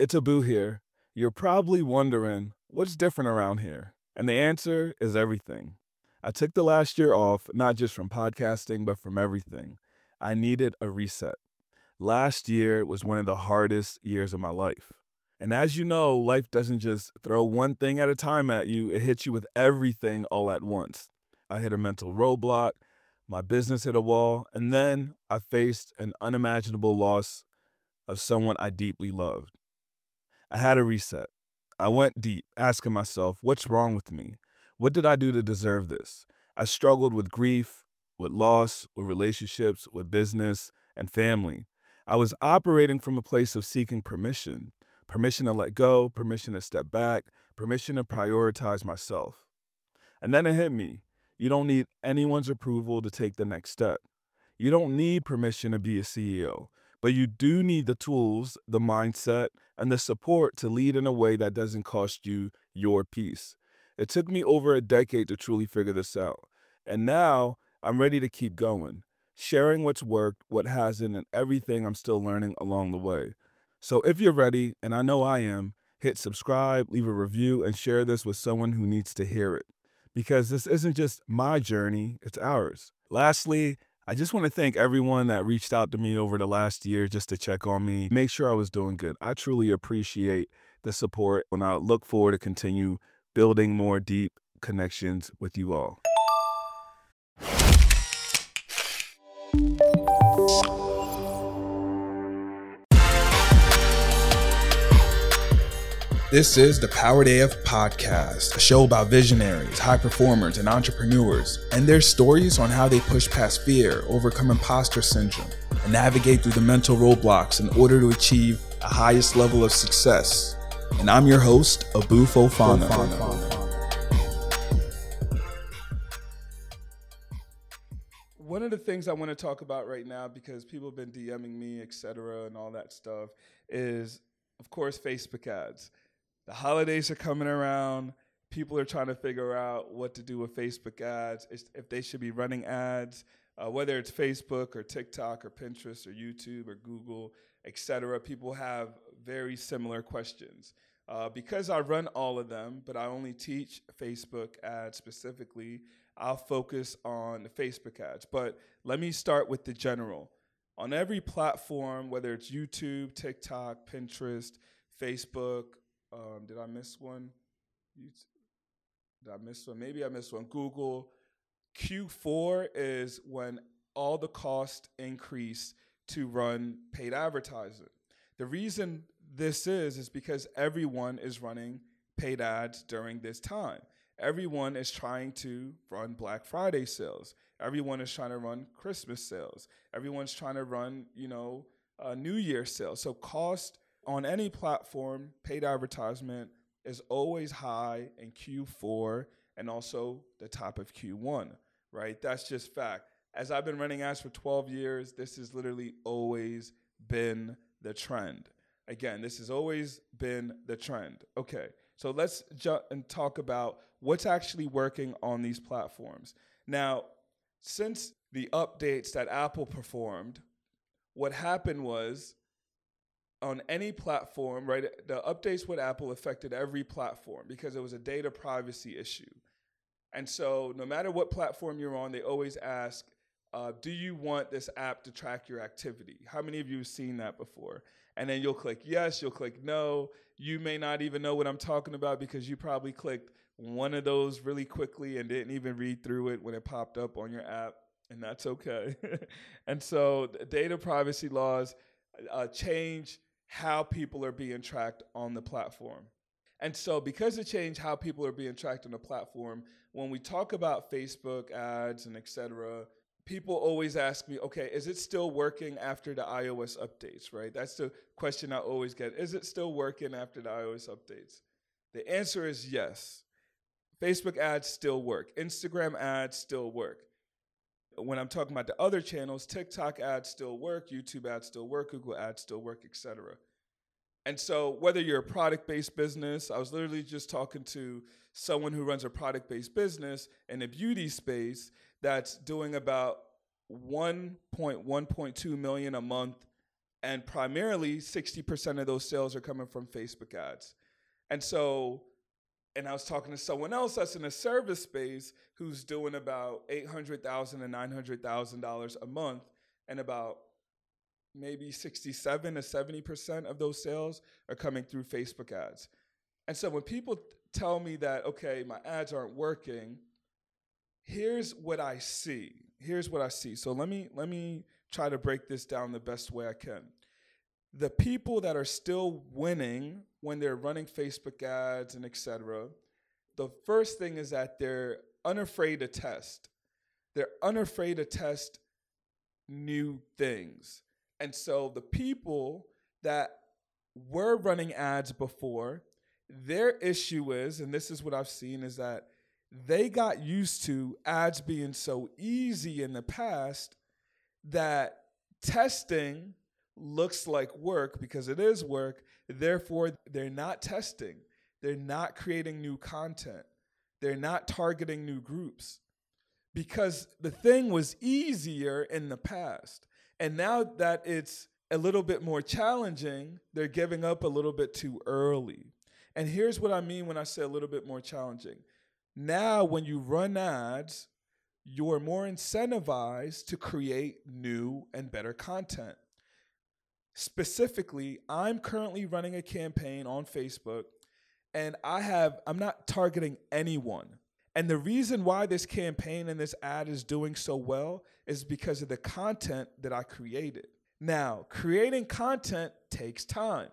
It's Abu here. You're probably wondering, what's different around here? And the answer is everything. I took the last year off, not just from podcasting, but from everything. I needed a reset. Last year was one of the hardest years of my life. And as you know, life doesn't just throw one thing at a time at you, it hits you with everything all at once. I hit a mental roadblock, my business hit a wall, and then I faced an unimaginable loss of someone I deeply loved. I had a reset. I went deep, asking myself, what's wrong with me? What did I do to deserve this? I struggled with grief, with loss, with relationships, with business, and family. I was operating from a place of seeking permission to let go, permission to step back, permission to prioritize myself. And then it hit me. You don't need anyone's approval to take the next step. You don't need permission to be a CEO, but you do need the tools, the mindset, and the support to lead in a way that doesn't cost you your peace. It took me over a decade to truly figure this out. And now I'm ready to keep going, sharing what's worked, what hasn't, and everything I'm still learning along the way. So if you're ready, and I know I am, hit subscribe, leave a review, and share this with someone who needs to hear it. Because this isn't just my journey, it's ours. Lastly, I just want to thank everyone that reached out to me over the last year just to check on me, make sure I was doing good. I truly appreciate the support, and I look forward to continue building more deep connections with you all. This is the Powered AF Podcast, a show about visionaries, high performers, and entrepreneurs, and their stories on how they push past fear, overcome imposter syndrome, and navigate through the mental roadblocks in order to achieve the highest level of success. And I'm your host, Abu Fofana. One of the things I want to talk about right now, because people have been DMing me, etc., and all that stuff, is, of course, Facebook ads. The holidays are coming around. People are trying to figure out what to do with Facebook ads, if they should be running ads, whether it's Facebook or TikTok or Pinterest or YouTube or Google, etc. People have very similar questions. Because I run all of them, but I only teach Facebook ads specifically, I'll focus on the Facebook ads. But let me start with the general. On every platform, whether it's YouTube, TikTok, Pinterest, Facebook, did I miss one? Did I miss one? Maybe I missed one. Google. Q4 is when all the costs increase to run paid advertising. The reason this is because everyone is running paid ads during this time. Everyone is trying to run Black Friday sales. Everyone is trying to run Christmas sales. Everyone's trying to run, New Year sales. So cost on any platform, paid advertisement is always high in Q4 and also the top of Q1, right? That's just fact. As I've been running ads for 12 years, this has literally always been the trend. Again, this has always been the trend. Okay, so let's jump and talk about what's actually working on these platforms. Now, since the updates that Apple performed, what happened was on any platform, right, the updates with Apple affected every platform because it was a data privacy issue. And so no matter what platform you're on, they always ask, do you want this app to track your activity? How many of you have seen that before? And then you'll click yes, you'll click no. You may not even know what I'm talking about because you probably clicked one of those really quickly and didn't even read through it when it popped up on your app, and that's okay. And so data privacy laws change how people are being tracked on the platform. And so because it changed how people are being tracked on the platform, when we talk about Facebook ads and et cetera, people always ask me, okay, is it still working after the iOS updates, right? That's the question I always get. Is it still working after the iOS updates? The answer is yes. Facebook ads still work. Instagram ads still work. When I'm talking about the other channels, TikTok ads still work, YouTube ads still work, Google ads still work, etc. And so whether you're a product-based business, I was literally just talking to someone who runs a product-based business in a beauty space that's doing about 1.2 million a month And primarily 60% of those sales are coming from Facebook ads. And so, and I was talking to someone else that's in a service space who's doing about $800,000 and $900,000 a month, and about maybe 67 to 70% of those sales are coming through Facebook ads. And so when people tell me that, okay, my ads aren't working, here's what I see. So let me try to break this down the best way I can. The people that are still winning when they're running Facebook ads and et cetera, the first thing is that they're unafraid to test. They're unafraid to test new things. And so the people that were running ads before, their issue is, and this is what I've seen, is that they got used to ads being so easy in the past that testing looks like work because it is work. Therefore, they're not testing. They're not creating new content. They're not targeting new groups because the thing was easier in the past. And now that it's a little bit more challenging, they're giving up a little bit too early. And here's what I mean when I say a little bit more challenging. Now, when you run ads, you're more incentivized to create new and better content. Specifically, I'm currently running a campaign on Facebook, and I'm not targeting anyone. And the reason why this campaign and this ad is doing so well is because of the content that I created. Now, creating content takes time.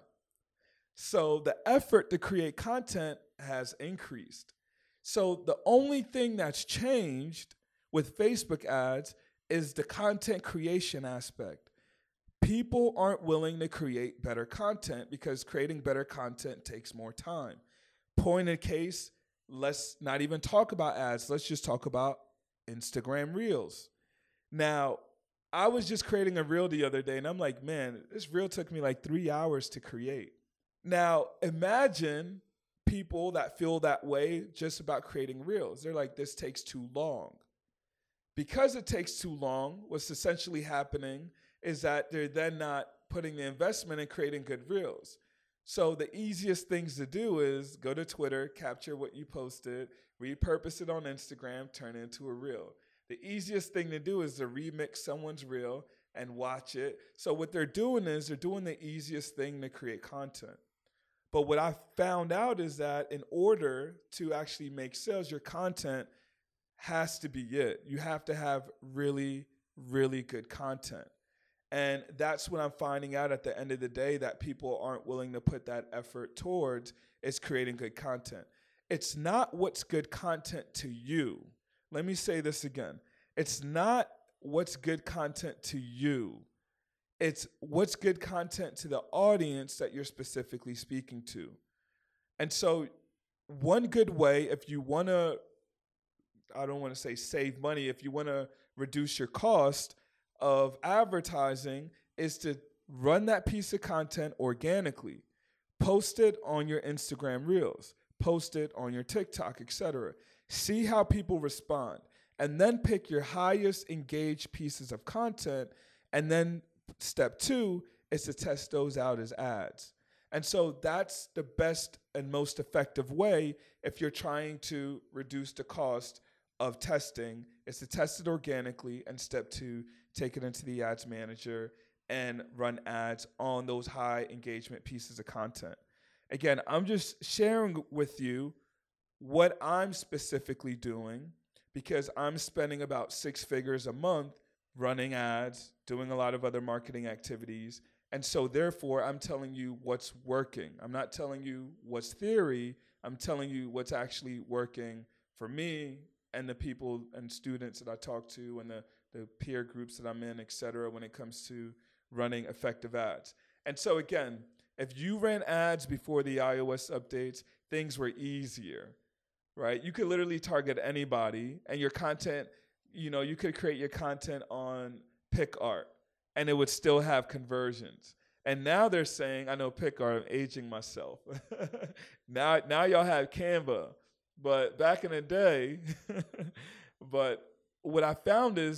So the effort to create content has increased. So the only thing that's changed with Facebook ads is the content creation aspect. People aren't willing to create better content because creating better content takes more time. Point in case, let's not even talk about ads. Let's just talk about Instagram Reels. Now, I was just creating a reel the other day, and I'm like, man, this reel took me like 3 hours to create. Now, imagine people that feel that way just about creating reels. They're like, this takes too long. Because it takes too long, what's essentially happening is that they're then not putting the investment in creating good reels. So the easiest things to do is go to Twitter, capture what you posted, repurpose it on Instagram, turn it into a reel. The easiest thing to do is to remix someone's reel and watch it. So what they're doing is they're doing the easiest thing to create content. But what I found out is that in order to actually make sales, your content has to be it. You have to have really, really good content. And that's what I'm finding out at the end of the day that people aren't willing to put that effort towards is creating good content. It's not what's good content to you. Let me say this again. It's not what's good content to you. It's what's good content to the audience that you're specifically speaking to. And so one good way, if you want to, I don't want to say save money, if you want to reduce your cost of advertising, is to run that piece of content organically. Post it on your Instagram Reels. Post it on your TikTok, etc. See how people respond. And then pick your highest engaged pieces of content. And then step 2 is to test those out as ads. And so that's the best and most effective way if you're trying to reduce the cost of testing, is to test it organically, and step 2, take it into the ads manager and run ads on those high engagement pieces of content. Again, I'm just sharing with you what I'm specifically doing because I'm spending about 6 figures a month running ads, doing a lot of other marketing activities. And so therefore, I'm telling you what's working. I'm not telling you what's theory. I'm telling you what's actually working for me and the people and students that I talk to and the peer groups that I'm in, et cetera, when it comes to running effective ads. And so again, if you ran ads before the iOS updates, things were easier, right? You could literally target anybody, and your content, you could create your content on PicArt, and it would still have conversions. And now they're saying, I know PicArt, I'm aging myself. Now y'all have Canva. But back in the day, but what I found is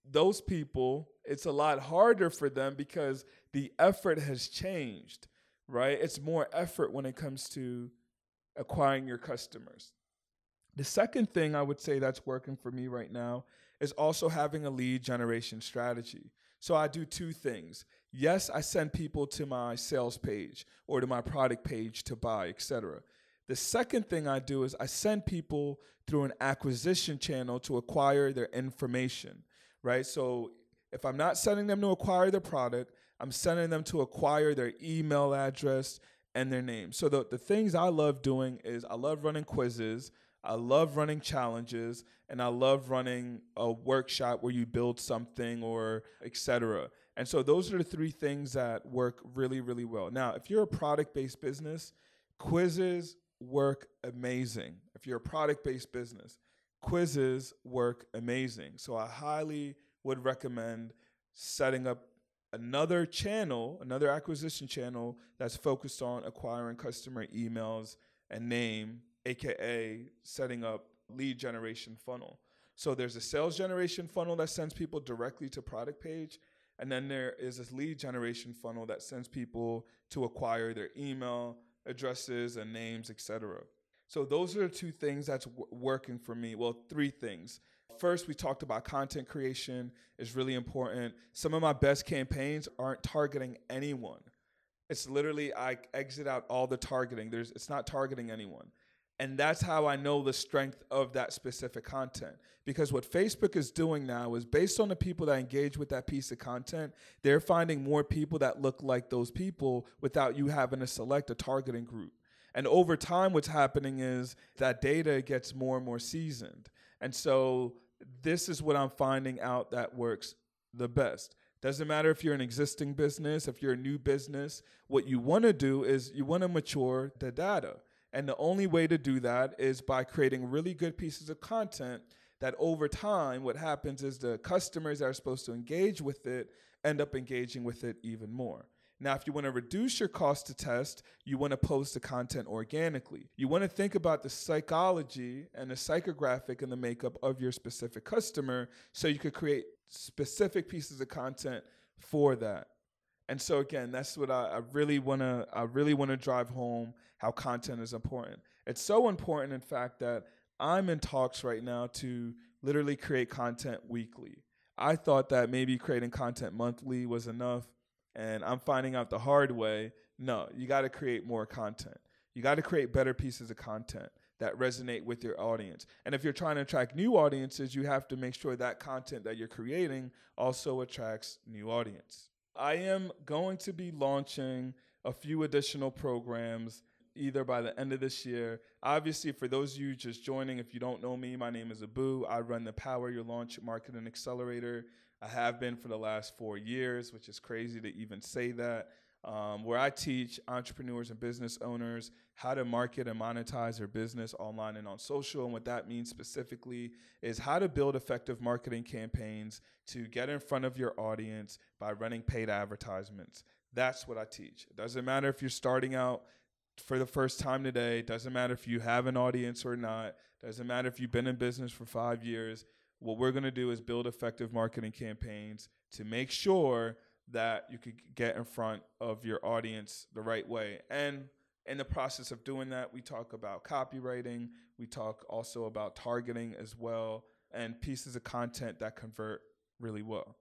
those people, it's a lot harder for them because the effort has changed, right? It's more effort when it comes to acquiring your customers. The second thing I would say that's working for me right now is also having a lead generation strategy. So I do two things. Yes, I send people to my sales page or to my product page to buy, etc. The second thing I do is I send people through an acquisition channel to acquire their information, right? So if I'm not sending them to acquire their product, I'm sending them to acquire their email address and their name. So the things I love doing is I love running quizzes, I love running challenges, and I love running a workshop where you build something or etc. And so those are the three things that work really, really well. Now, if you're a product-based business, quizzes work amazing. If you're a product-based business, quizzes work amazing. So I highly would recommend setting up another channel, another acquisition channel that's focused on acquiring customer emails and name, AKA setting up lead generation funnel. So there's a sales generation funnel that sends people directly to product page. And then there is this lead generation funnel that sends people to acquire their email addresses and names, etc. So those are the two things that's working for me. Well, three things. First, we talked about content creation is really important. Some of my best campaigns aren't targeting anyone. It's literally, I exit out all the targeting. It's not targeting anyone. And that's how I know the strength of that specific content. Because what Facebook is doing now is based on the people that engage with that piece of content, they're finding more people that look like those people without you having to select a targeting group. And over time, what's happening is that data gets more and more seasoned. And so this is what I'm finding out that works the best. Doesn't matter if you're an existing business, if you're a new business, what you want to do is you want to mature the data. And the only way to do that is by creating really good pieces of content that over time, what happens is the customers that are supposed to engage with it end up engaging with it even more. Now, if you want to reduce your cost to test, you want to post the content organically. You want to think about the psychology and the psychographic and the makeup of your specific customer so you could create specific pieces of content for that. And so again, that's what I really want to drive home, how content is important. It's so important, in fact, that I'm in talks right now to literally create content weekly. I thought that maybe creating content monthly was enough, and I'm finding out the hard way, no, you got to create more content. You got to create better pieces of content that resonate with your audience. And if you're trying to attract new audiences, you have to make sure that content that you're creating also attracts new audience. I am going to be launching a few additional programs either by the end of this year. Obviously, for those of you just joining, if you don't know me, my name is Abu. I run the Power Your Launch Marketing Accelerator. I have been for the last 4 years, which is crazy to even say that, where I teach entrepreneurs and business owners how to market and monetize their business online and on social. And what that means specifically is how to build effective marketing campaigns to get in front of your audience by running paid advertisements. That's what I teach. It doesn't matter if you're starting out for the first time today. It doesn't matter if you have an audience or not. It doesn't matter if you've been in business for 5 years. What we're going to do is build effective marketing campaigns to make sure that you could get in front of your audience the right way. And in the process of doing that, we talk about copywriting. We talk also about targeting as well, and pieces of content that convert really well.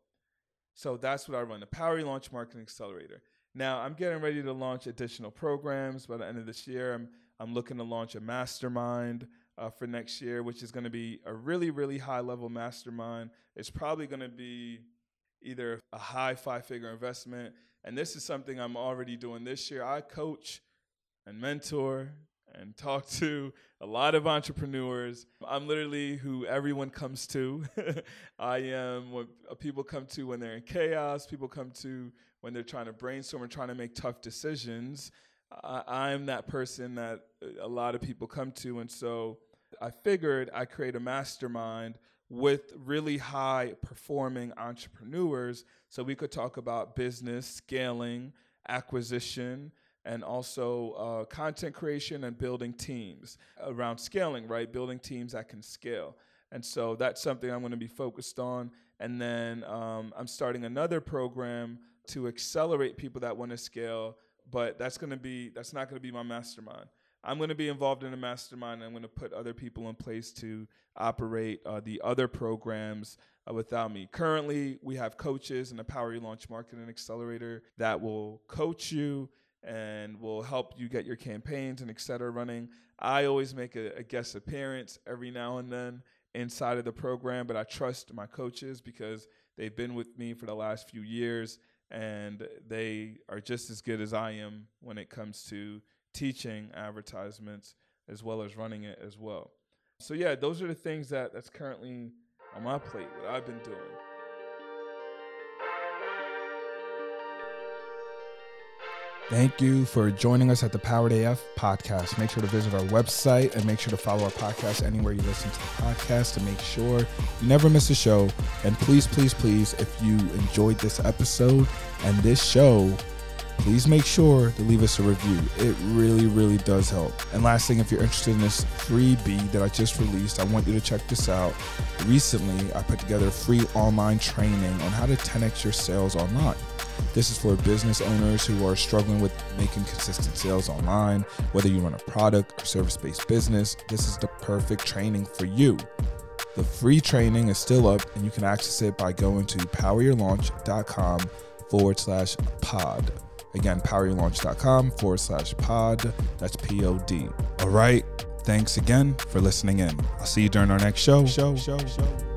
So that's what I run, the Power Your Launch Marketing Accelerator. Now, I'm getting ready to launch additional programs by the end of this year. I'm looking to launch a mastermind for next year, which is going to be a really, really high-level mastermind. It's probably going to be either a high 5-figure investment, and this is something I'm already doing this year. I coach and mentor and talk to a lot of entrepreneurs. I'm literally who everyone comes to. I am what people come to when they're in chaos. People come to when they're trying to brainstorm and trying to make tough decisions. I'm that person that a lot of people come to. And so I figured I'd create a mastermind with really high performing entrepreneurs so we could talk about business, scaling, acquisition, and also content creation and building teams around scaling, right? Building teams that can scale. And so that's something I'm going to be focused on. And then I'm starting another program to accelerate people that want to scale, but that's not going to be my mastermind. I'm going to be involved in a mastermind. I'm going to put other people in place to operate the other programs without me. Currently, we have coaches in the Power Your Launch Marketing Accelerator that will coach you and will help you get your campaigns and et cetera running. I always make a guest appearance every now and then inside of the program, but I trust my coaches because they've been with me for the last few years, and they are just as good as I am when it comes to teaching advertisements as well as running it as well. So yeah, those are the things that's currently on my plate, what I've been doing. Thank you for joining us at the Powered AF podcast. Make sure to visit our website and make sure to follow our podcast anywhere you listen to the podcast to make sure you never miss a show. And please, please, please, if you enjoyed this episode and this show, please make sure to leave us a review. It really, really does help. And last thing, if you're interested in this freebie that I just released, I want you to check this out. Recently, I put together a free online training on how to 10x your sales online. This is for business owners who are struggling with making consistent sales online. Whether you run a product or service-based business, this is the perfect training for you. The free training is still up, and you can access it by going to poweryourlaunch.com/pod. Again, poweryourlaunch.com/pod. That's POD. All right. Thanks again for listening in. I'll see you during our next show.